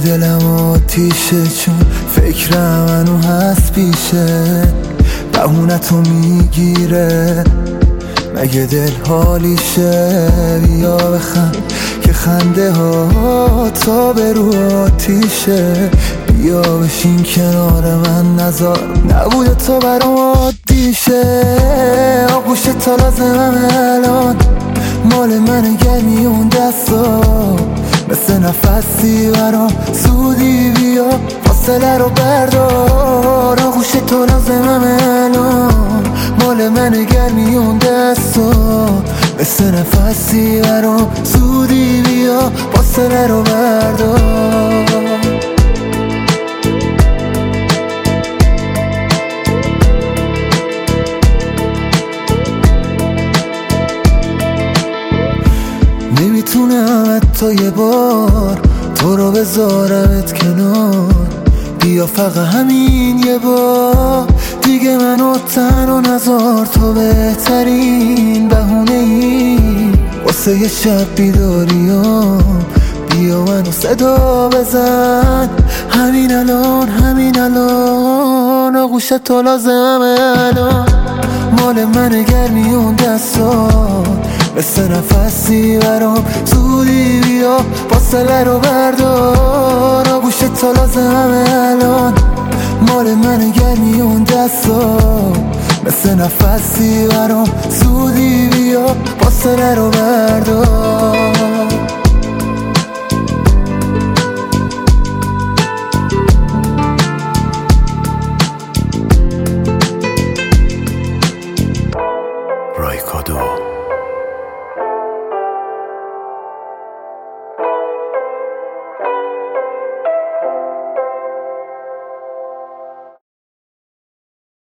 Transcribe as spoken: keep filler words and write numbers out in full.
دلم آتیشه چون فکرم منو هست پیشه بهونتو میگیره مگه دل حالیشه بیا بخند که خنده ها تا به رو آتیشه بیا بشین کنار من نزار نبوده تو برام عادیشه آغوش تا لازمم الان مال من گرمی اون دستا مثل نفسی برام زودی بیا فاصله رو بردار آغوش تو لازمم الان مال من گرمی اون دستا مثل نفسی برام زودی بیا فاصله رو بردار نمیتونم حتی یه بار تو رو بذارمت کنار بیا فقط همین یه بار دیگه منو تنها نذار تو بهترین بهونه ای واسه یه شب بیداریام بیا منو صدا بزن همین الان همین الان آغوش تو لازمم الان مال من گرمی اون دستا مثل نفسی برام زودی بیا فاصله رو بردار آغوش تو لازمم الان مال من گرمی اون دستا مثل نفسی برام زودی بیا فاصله رو بردار رایکادو